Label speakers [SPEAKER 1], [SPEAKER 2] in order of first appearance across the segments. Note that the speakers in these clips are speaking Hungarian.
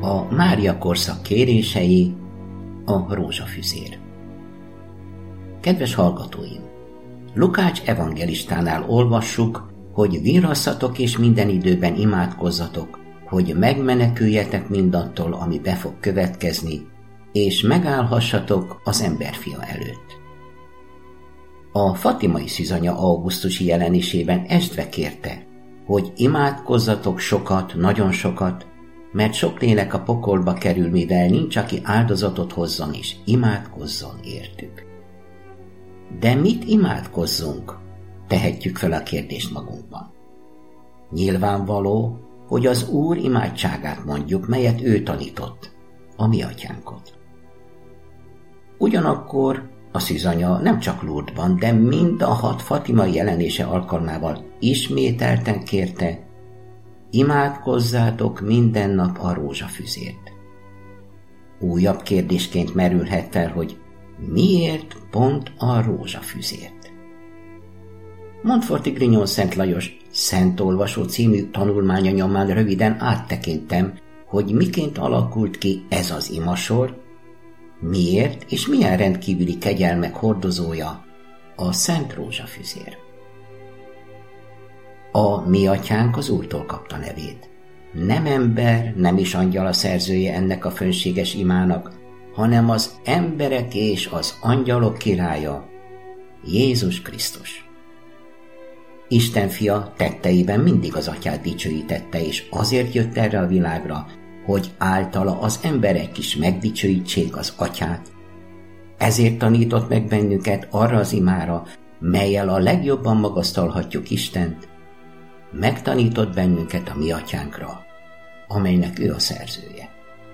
[SPEAKER 1] A Mária korszak kérései, a rózsafüzér. Kedves hallgatóim! Lukács evangelistánál olvassuk, hogy virrasszatok és minden időben imádkozzatok, hogy megmeneküljetek mindattól, ami be fog következni, és megállhassatok az emberfia előtt. A fatimai szűzanya augusztusi jelenésében estve kérte, hogy imádkozzatok sokat, nagyon sokat, mert sok lélek a pokolba kerül, mivel nincs, aki áldozatot hozzon és imádkozzon értük. De mit imádkozzunk? Tehetjük fel a kérdést magunkban. Nyilvánvaló, hogy az Úr imádságát mondjuk, melyet ő tanított, a mi atyánkot. Ugyanakkor a szűzanya nem csak Lourdesban, de mind a 6 fatimai jelenése alkalmával ismételten kérte, imádkozzátok minden nap a rózsafüzért. Újabb kérdésként merülhet fel, hogy miért pont a rózsafüzért? Montforti Grignon Szent Lajos Szent Olvasó című tanulmánya nyomán röviden áttekintem, hogy miként alakult ki ez az imasor, miért és milyen rendkívüli kegyelmek hordozója a Szent Rózsafüzér. A mi atyánk az Úrtól kapta nevét. Nem ember, nem is angyal a szerzője ennek a fönséges imának, hanem az emberek és az angyalok királya, Jézus Krisztus. Isten fia tetteiben mindig az atyát dicsőítette, és azért jött erre a világra, hogy általa az emberek is megdicsőítsék az atyát. Ezért tanított meg bennünket arra az imára, mellyel a legjobban magasztalhatjuk Istent, megtanított bennünket a mi atyánkra, amelynek ő a szerzője.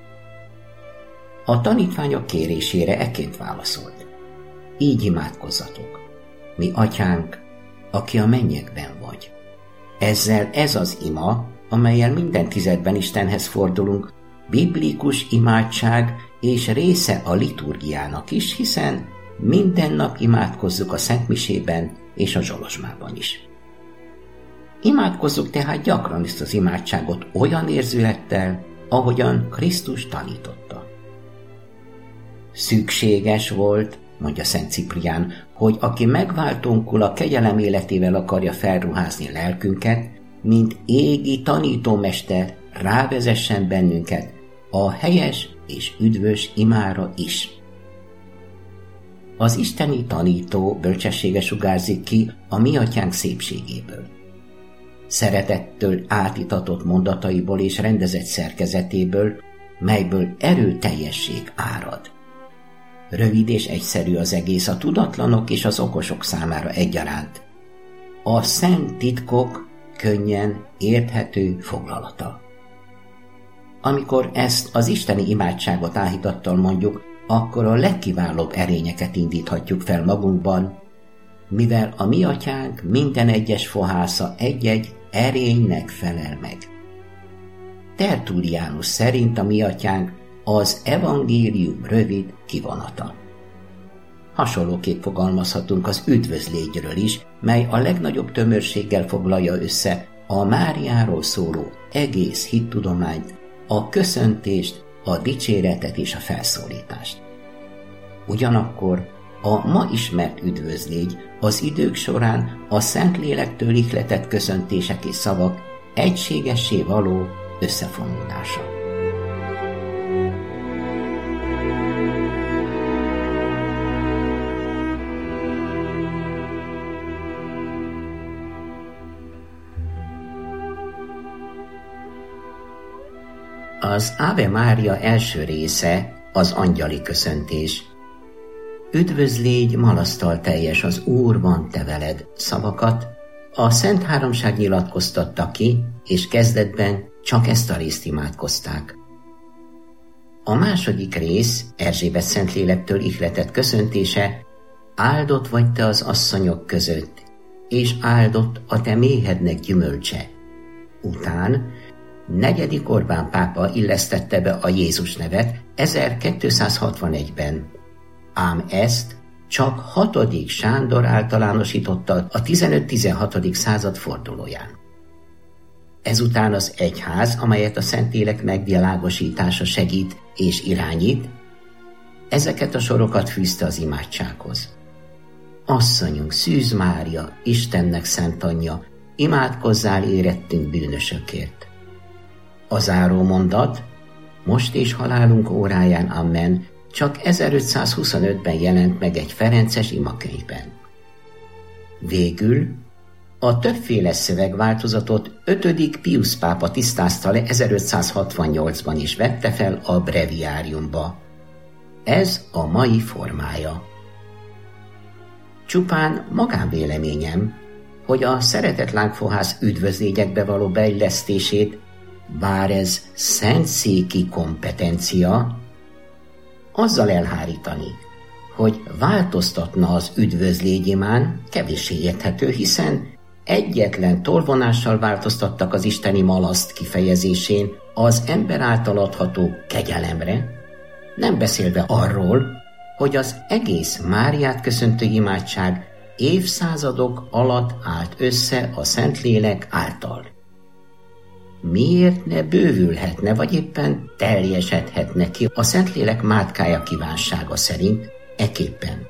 [SPEAKER 1] A tanítványok kérésére ekként válaszolt. Így imádkozzatok, mi atyánk, aki a mennyekben vagy. Ezzel ez az ima, amellyel minden tizedben Istenhez fordulunk, biblikus imádság és része a liturgiának is, hiszen minden nap imádkozzuk a szentmisében és a zsolozsmában is. Imádkozzuk tehát gyakran ezt az imádságot olyan érzülettel, ahogyan Krisztus tanította. Szükséges volt, mondja Szent Ciprián, hogy aki megváltónkul a kegyelem életével akarja felruházni lelkünket, mint égi tanítómester rávezessen bennünket a helyes és üdvös imára is. Az isteni tanító bölcsessége sugárzik ki a mi atyánk szépségéből. Szeretettől átitatott mondataiból és rendezett szerkezetéből, melyből erőteljesség árad. Rövid és egyszerű az egész a tudatlanok és az okosok számára egyaránt. A szent titkok könnyen érthető foglalata. Amikor ezt az isteni imádságot áhítattal mondjuk, akkor a legkiválóbb erényeket indíthatjuk fel magunkban, mivel a mi atyánk minden egyes fohásza egy-egy erénynek felel meg. Tertullianus szerint a mi atyánk az evangélium rövid kivonata. Hasonlóképp fogalmazhatunk az üdvözlégyről is, mely a legnagyobb tömörséggel foglalja össze a Máriáról szóló egész hittudományt, a köszöntést, a dicséretet és a felszólítást. Ugyanakkor a ma ismert üdvözlégy az idők során a Szentlélektől ihletett köszöntések és szavak egységessé való összefonódása. Az Ave Mária első része az angyali köszöntés. Üdvözlégy, malasztal teljes, az Úr van te veled szavakat a Szent Háromság nyilatkoztatta ki, és kezdetben csak ezt a részt imádkozták. A második rész, Erzsébet Szentlélektől ihletett köszöntése, áldott vagy te az asszonyok között, és áldott a te méhednek gyümölcse. Után 4. Orbán pápa illesztette be a Jézus nevet 1261-ben, ám ezt csak 6. Sándor általánosította a 15-16. század fordulóján. ezután az egyház, amelyet a Szentlélek megvilágosítása segít és irányít, ezeket a sorokat fűzte az imádsághoz. Asszonyunk, Szűz Mária, Istennek szent anyja, imádkozzál érettünk bűnösökért. A záró mondat, most és halálunk óráján, amen, csak 1525-ben jelent meg egy ferences imakönyvben. Végül a többféle szövegváltozatot 5. Piusz pápa tisztázta le 1568-ban és vette fel a breviáriumba. Ez a mai formája. Csupán magánvéleményem, hogy a szeretett lángfohász üdvözlégyekbe való beillesztését, bár ez szentszéki kompetencia, azzal elhárítani, hogy változtatna az üdvözlégyimán, kevéssé érthető, hiszen egyetlen tolvonással változtattak az isteni malaszt kifejezésén az ember által adható kegyelemre, nem beszélve arról, hogy az egész Máriát köszöntő imádság évszázadok alatt állt össze a Szentlélek által. Miért ne bővülhetne, vagy éppen teljesedhetne ki a Szentlélek mátkája kívánsága szerint eképpen?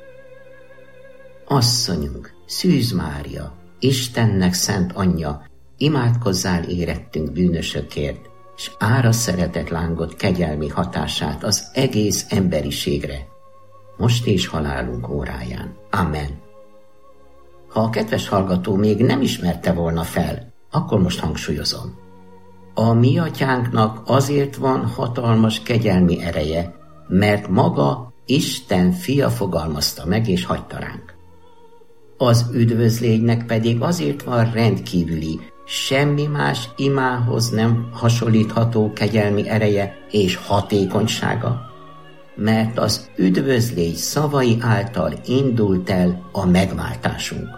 [SPEAKER 1] Asszonyunk, Szűz Mária, Istennek szent anyja, imádkozzál érettünk bűnösökért, s ára szeretett lángot kegyelmi hatását az egész emberiségre, most és halálunk óráján. Amen. Ha a kedves hallgató még nem ismerte volna fel, akkor most hangsúlyozom. A mi atyánknak azért van hatalmas kegyelmi ereje, mert maga Isten fia fogalmazta meg és hagyta ránk. Az üdvözlégynek pedig azért van rendkívüli, semmi más imához nem hasonlítható kegyelmi ereje és hatékonysága, mert az üdvözlégy szavai által indult el a megváltásunk.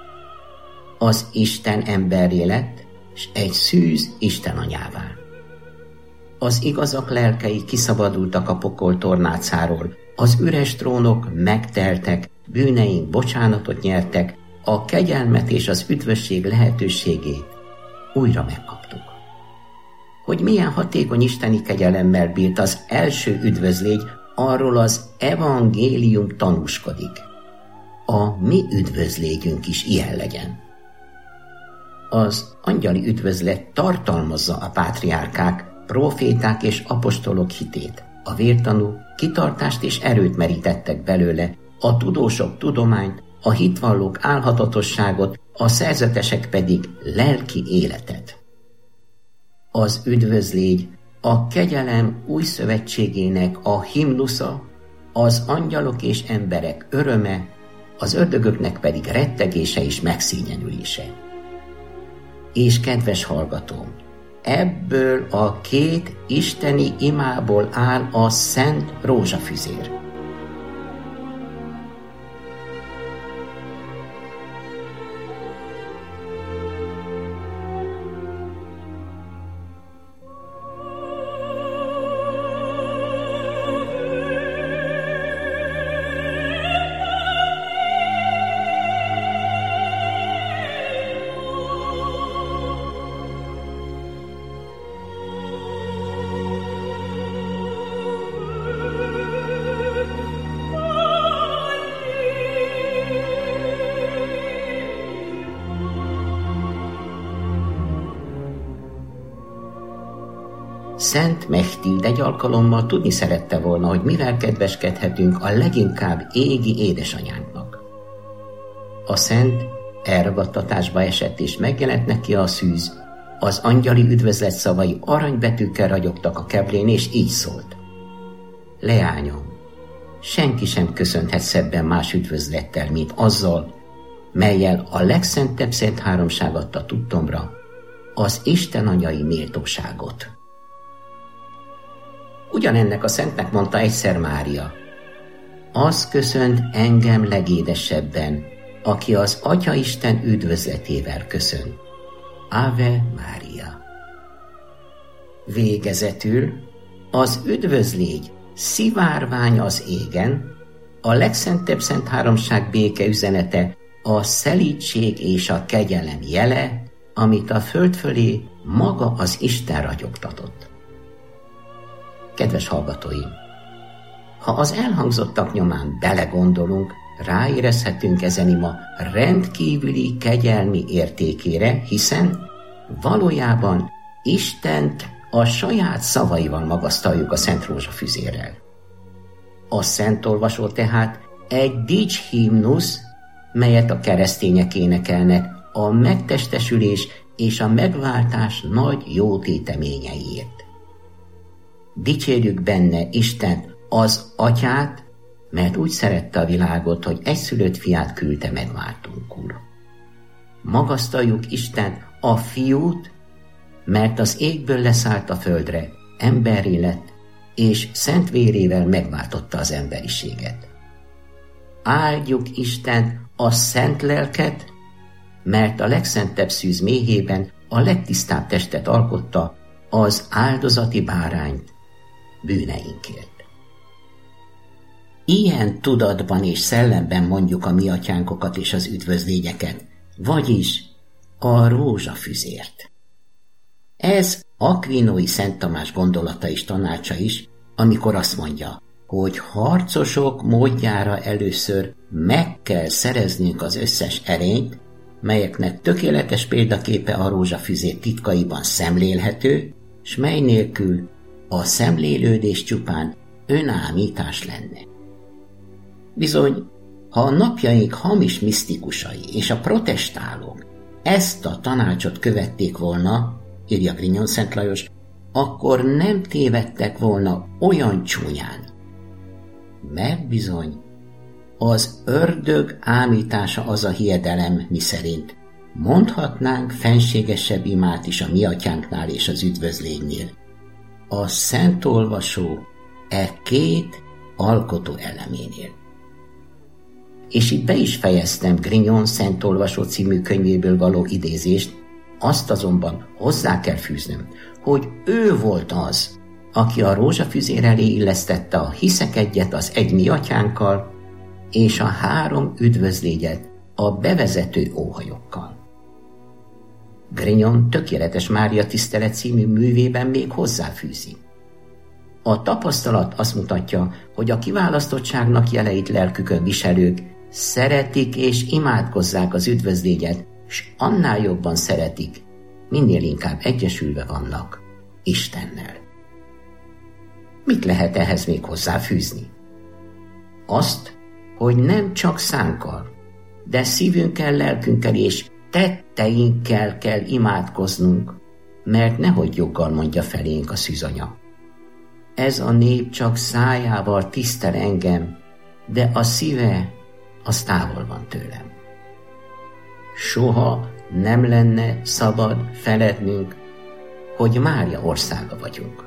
[SPEAKER 1] Az Isten emberré lett, s egy szűz Isten anyává. Az igazak lelkei kiszabadultak a pokol tornácáról, az üres trónok megteltek, bűneink bocsánatot nyertek, a kegyelmet és az üdvösség lehetőségét újra megkaptuk. Hogy milyen hatékony isteni kegyelemmel bírt az első üdvözlégy, arról az evangélium tanúskodik. A mi üdvözlégyünk is ilyen legyen. Az angyali üdvözlet tartalmazza a pátriárkák, próféták és apostolok hitét. A vértanú kitartást és erőt merítettek belőle, a tudósok tudományt, a hitvallók álhatatosságot, a szerzetesek pedig lelki életet. Az üdvözlégy a kegyelem új szövetségének a himnusza, az angyalok és emberek öröme, az ördögöknek pedig rettegése és megszégyenülése. És kedves hallgatóm, ebből a két isteni imából áll a Szent Rózsafüzér. Szent Mechtild egy alkalommal tudni szerette volna, hogy mivel kedveskedhetünk a leginkább égi édesanyánknak. A szent elragadtatásba esett és megjelent neki a szűz, az angyali üdvözlet szavai aranybetűkkel ragyogtak a keblén, és így szólt. Leányom, senki sem köszönhet szebben más üdvözlettel, mint azzal, mellyel a legszentebb szent háromság adta tudtomra az Isten anyai méltóságot. Ugyanennek a szentnek mondta egyszer Mária, az köszönt engem legédesebben, aki az Atyaisten üdvözletével köszön. Ave Mária. Végezetül az üdvözlégy szivárvány az égen, a legszentebb szent háromság béke üzenete, a szelídség és a kegyelem jele, amit a föld fölé maga az Isten ragyogtatott. Kedves hallgatóim! Ha az elhangzottak nyomán belegondolunk, ráérezhetünk ezen ima rendkívüli kegyelmi értékére, hiszen valójában Istent a saját szavaival magasztaljuk a Szent Rózsa füzérrel. A szentolvasó tehát egy dicshimnusz, melyet a keresztények énekelnek a megtestesülés és a megváltás nagy jótéteményeiért. Dicsérjük benne Istent, az Atyát, mert úgy szerette a világot, hogy egyszülött fiát küldte megváltónkul. Magasztaljuk Istent, a Fiút, mert az égből leszállt a földre, emberré lett, és szent vérével megváltotta az emberiséget. Áldjuk Istent, a Szent Lelket, mert a legszentebb szűz méhében a legtisztább testet alkotta, az áldozati bárányt bűneinkért. Ilyen tudatban és szellemben mondjuk a mi atyánkokat és az üdvözlényeket, vagyis a rózsafüzért. Ez Aquinói Szent Tamás gondolata és tanácsa is, amikor azt mondja, hogy harcosok módjára először meg kell szereznünk az összes erényt, melyeknek tökéletes példaképe a rózsafüzér titkaiban szemlélhető, s mely nélkül a szemlélődés csupán önállítás lenne. Bizony, ha a napjaink hamis misztikusai és a protestálók ezt a tanácsot követték volna, írja Grignon Szent Lajos, akkor nem tévedtek volna olyan csúnyán. Mert bizony, az ördög ámítása az a hiedelem, miszerint mondhatnánk fenségesebb imát is a mi atyánknál és az üdvözlénynél. A szentolvasó két alkotó eleménél. És itt be is fejeztem Grignon Szentolvasó című könyvéből való idézést, azt azonban hozzá kell fűznöm, hogy ő volt az, aki a rózsafüzér elé illesztette a hiszek egyet az egy mi atyánkkal, és a 3 üdvözlégyet a bevezető óhajokkal. Grignon Tökéletes Mária tisztelet című művében még hozzáfűzi. A tapasztalat azt mutatja, hogy a kiválasztottságnak jeleit lelkükön viselők szeretik és imádkozzák az üdvözlégyet, s annál jobban szeretik, minél inkább egyesülve vannak Istennel. Mit lehet ehhez még hozzáfűzni? Azt, hogy nem csak szánkkal, de szívünkkel, lelkünkkel és tetteinkkel kell imádkoznunk, mert nehogy joggal mondja felénk a szűzanya. Ez a nép csak szájával tisztel engem, de a szíve az távol van tőlem. Soha nem lenne szabad felednünk, hogy Mária országa vagyunk.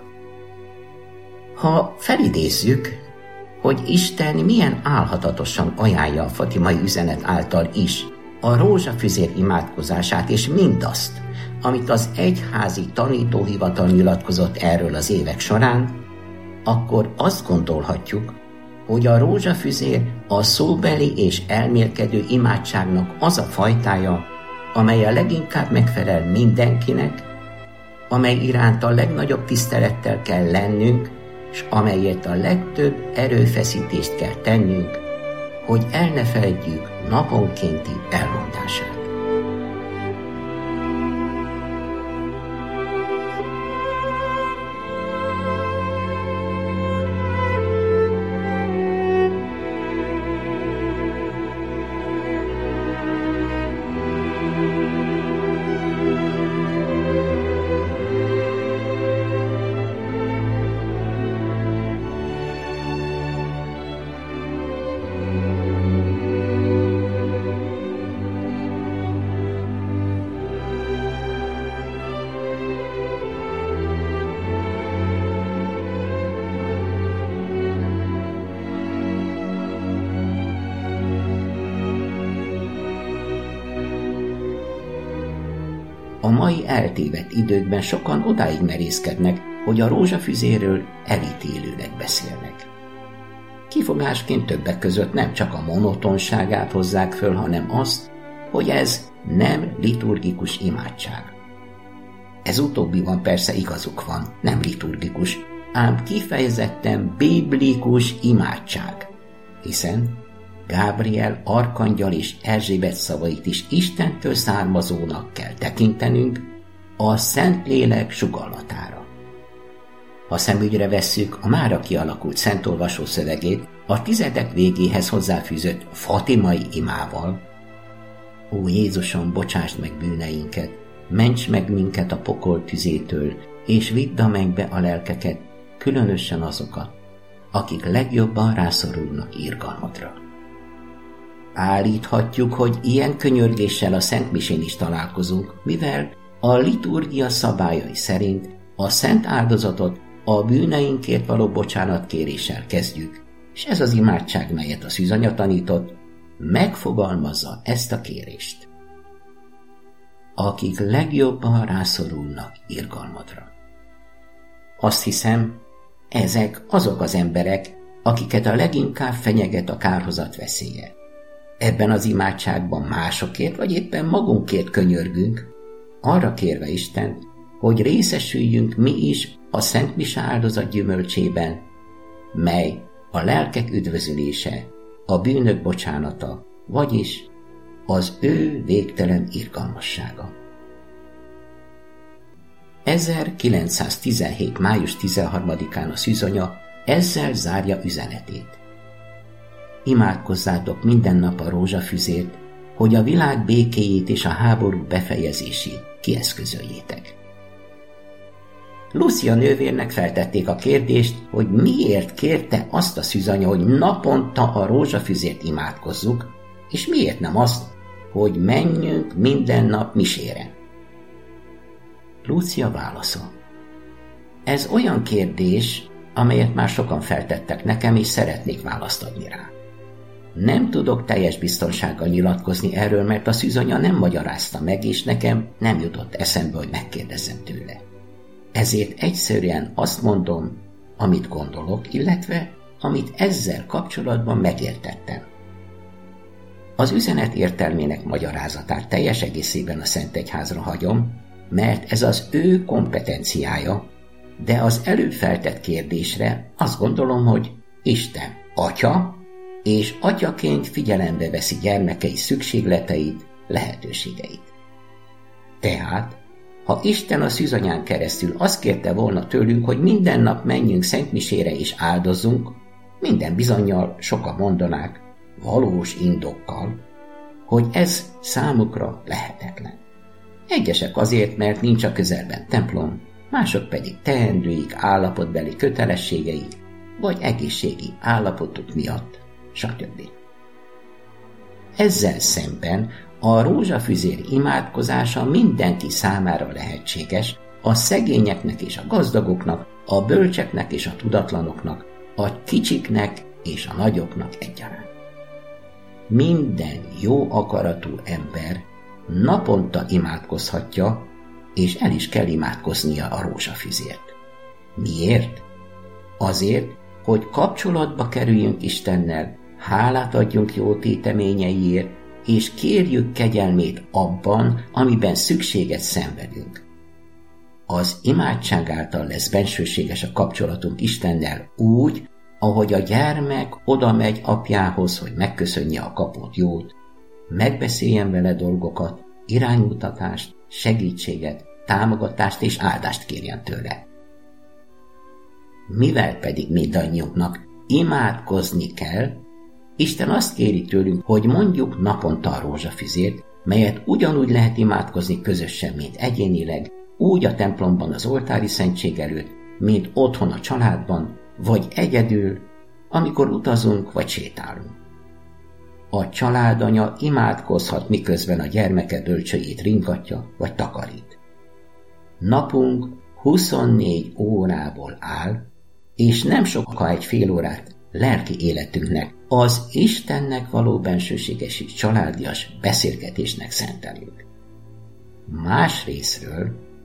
[SPEAKER 1] Ha felidézzük, hogy Isten milyen álhatatosan ajánlja a fatimai üzenet által is a rózsafüzér imádkozását és mindazt, amit az egyházi tanítóhivatal nyilatkozott erről az évek során, akkor azt gondolhatjuk, hogy a rózsafüzér a szóbeli és elmélkedő imádságnak az a fajtája, amely a leginkább megfelel mindenkinek, amely iránt a legnagyobb tisztelettel kell lennünk, s amelyet a legtöbb erőfeszítést kell tennünk, hogy el ne feledjük naponkénti elmondását. A mai eltévedt időkben sokan odáig merészkednek, hogy a rózsafüzéről elítélőleg beszélnek. Kifogásként többek között nem csak a monotonságát hozzák föl, hanem azt, hogy ez nem liturgikus imádság. Ez utóbbiban persze igazuk van, nem liturgikus, ám kifejezetten biblikus imádság, hiszen Gábriel arkangyal és Erzsébet szavait is Istentől származónak kell tekintenünk a Szentlélek sugallatára. Ha szemügyre vesszük a mára kialakult szentolvasó szövegét a tizedek végéhez hozzáfűzött fatimai imával: Ó Jézusom, bocsásd meg bűneinket, ments meg minket a pokol tüzétől, és vidd a mennybe a lelkeket, különösen azokat, akik legjobban rászorulnak irgalmadra. Állíthatjuk, hogy ilyen könyörgéssel a szentmisén is találkozunk, mivel a liturgia szabályai szerint a szent áldozatot a bűneinkért való bocsánatkéréssel kezdjük, és ez az imádság, melyet a szűzanya tanított, megfogalmazza ezt a kérést. Akik legjobban rászorulnak irgalmadra. Azt hiszem, ezek azok az emberek, akiket a leginkább fenyeget a kárhozat veszélye. Ebben az imádságban másokért vagy éppen magunkért könyörgünk, arra kérve Istent, hogy részesüljünk mi is a Szent Mise áldozat gyümölcsében, mely a lelkek üdvözülése, a bűnök bocsánata, vagyis az ő végtelen irgalmassága. 1917. május 13-án a szűzanya ezzel zárja üzenetét. Imádkozzátok minden nap a rózsafüzért, hogy a világ békéjét és a háború befejezését kieszközöljétek. Lucia nővérnek feltették a kérdést, hogy miért kérte azt a szűzanya, hogy naponta a rózsafüzért imádkozzuk, és miért nem azt, hogy menjünk minden nap misére. Lucia válaszol: ez olyan kérdés, amelyet már sokan feltettek nekem, és szeretnék választ adni rá. Nem tudok teljes biztonsággal nyilatkozni erről, mert a szűzanya nem magyarázta meg, és nekem nem jutott eszembe, hogy megkérdezzem tőle. Ezért egyszerűen azt mondom, amit gondolok, illetve amit ezzel kapcsolatban megértettem. Az üzenet értelmének magyarázatát teljes egészében a Szentegyházra hagyom, mert ez az ő kompetenciája, de az előbb feltett kérdésre azt gondolom, hogy Isten atya, és atyaként figyelembe veszi gyermekei szükségleteit, lehetőségeit. Tehát, ha Isten a szűzanyán keresztül azt kérte volna tőlünk, hogy minden nap menjünk szentmisére és áldozzunk, minden bizonnyal sokan mondanák, valós indokkal, hogy ez számukra lehetetlen. Egyesek azért, mert nincs a közelben templom, mások pedig teendőik, állapotbeli kötelességeik, vagy egészségi állapotuk miatt, stb. Ezzel szemben a rózsafüzér imádkozása mindenki számára lehetséges, a szegényeknek és a gazdagoknak, a bölcseknek és a tudatlanoknak, a kicsiknek és a nagyoknak egyaránt. Minden jó akaratú ember naponta imádkozhatja, és el is kell imádkoznia a rózsafüzért. Miért? Azért, hogy kapcsolatba kerüljünk Istennel, hálát adjunk jó téteményeiért, és kérjük kegyelmét abban, amiben szükséget szenvedünk. Az imádság által lesz bensőséges a kapcsolatunk Istennel úgy, ahogy a gyermek oda megy apjához, hogy megköszönje a kapott jót, megbeszéljen vele dolgokat, iránymutatást, segítséget, támogatást és áldást kérjen tőle. Mivel pedig mindannyiunknak imádkozni kell, Isten azt kéri tőlünk, hogy mondjuk naponta a rózsafüzért, melyet ugyanúgy lehet imádkozni közösen, mint egyénileg, úgy a templomban az oltári szentség előtt, mint otthon a családban, vagy egyedül, amikor utazunk vagy sétálunk. A családanya imádkozhat, miközben a gyermeke bölcsőjét ringatja vagy takarít. Napunk 24 órából áll, és nem sokkal egy fél órát lelki életünknek, az Istennek való bensőséges és családias beszélgetésnek szentelünk. Másrészről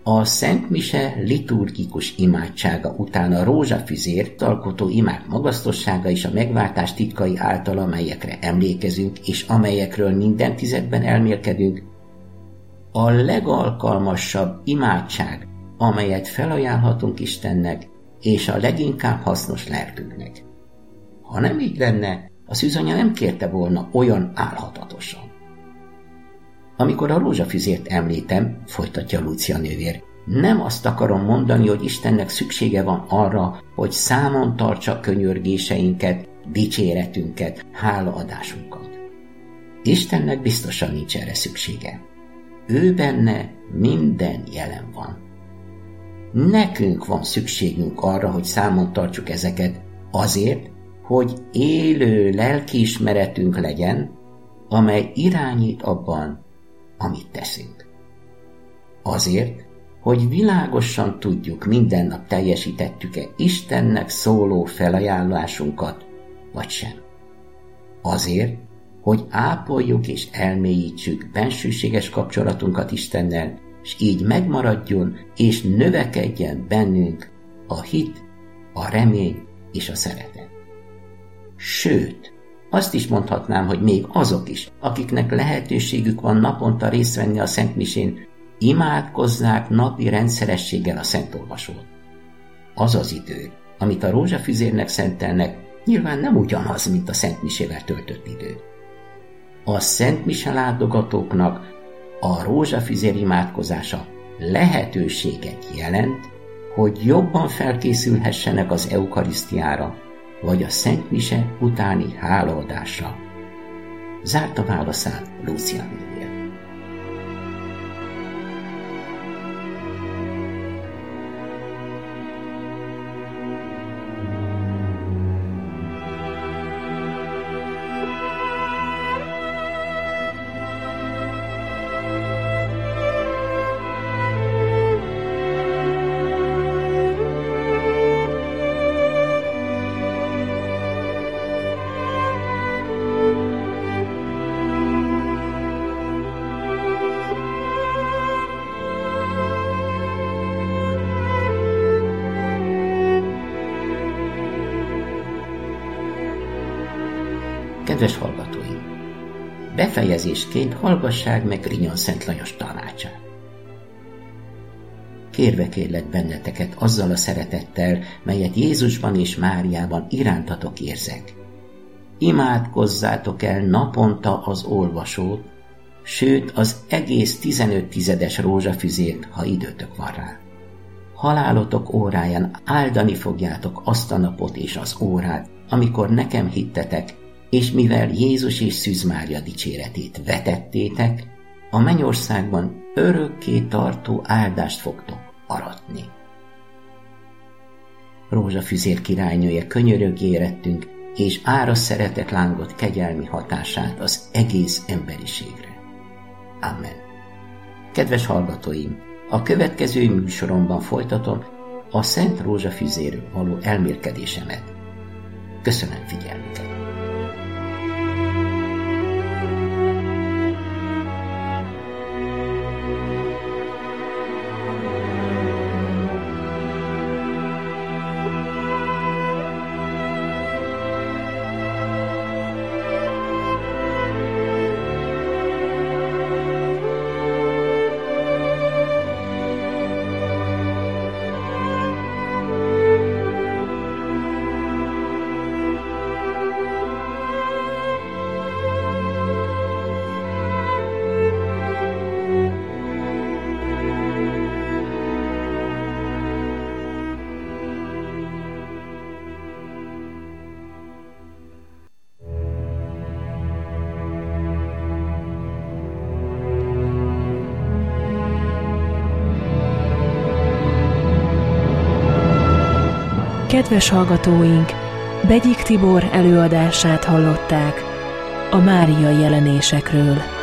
[SPEAKER 1] A Szent Mise liturgikus imádsága után a rózsafüzért alkotó imák magasztossága és a megváltás titkai által, amelyekre emlékezünk, és amelyekről minden tizedben elmélkedünk, a legalkalmasabb imádság, amelyet felajánlhatunk Istennek, és a leginkább hasznos lelkünknek. Ha nem így lenne, a szűzanya nem kérte volna olyan álhatatosan. Amikor a rózsafüzért említem, folytatja Lúcia nővér, nem azt akarom mondani, hogy Istennek szüksége van arra, hogy számon tartsa könyörgéseinket, dicséretünket, hálaadásunkat. Istennek biztosan nincs erre szüksége. Ő benne minden jelen van. Nekünk van szükségünk arra, hogy számon tartsuk ezeket, azért, hogy élő lelkiismeretünk legyen, amely irányít abban, amit teszünk. Azért, hogy világosan tudjuk, minden nap teljesítettük-e Istennek szóló felajánlásunkat, vagy sem. Azért, hogy ápoljuk és elmélyítsük bensőséges kapcsolatunkat Istennel, és így megmaradjon és növekedjen bennünk a hit, a remény és a szeretet. Sőt, azt is mondhatnám, hogy még azok is, akiknek lehetőségük van naponta részt venni a Szent Misén, imádkozzák napi rendszerességgel a Szentolvasót. Az az idő, amit a rózsafüzérnek szentelnek, nyilván nem ugyanaz, mint a Szent Misével töltött idő. A Szent Mise látogatóknak a rózsafüzér imádkozása lehetőséget jelent, hogy jobban felkészülhessenek az eukarisztiára, vagy a Szent Mise utáni hálaadásra. Zárta válaszát Lúcia nővér. Kedves hallgatóim! Befejezésként hallgassák meg Grignon Szent Lajos tanácsát. Kérve kérlek benneteket azzal a szeretettel, melyet Jézusban és Máriában irántatok érzek. Imádkozzátok el naponta az olvasót, sőt az egész 15 tizedes rózsafüzért, ha időtök van rá. Halálotok óráján áldani fogjátok azt a napot és az órát, amikor nekem hittetek, és mivel Jézus és Szűz Mária dicséretét vetettétek, a mennyországban örökké tartó áldást fogtok aratni. Rózsafüzér királynője, könyörögj érettünk, és árasz szeretet lángot kegyelmi hatását az egész emberiségre. Amen. Kedves hallgatóim, a következő műsoromban folytatom a Szent Rózsafüzérről való elmélkedésemet. Köszönöm figyelmüket!
[SPEAKER 2] Kedves hallgatóink, Begyik Tibor előadását hallották a máriai jelenésekről.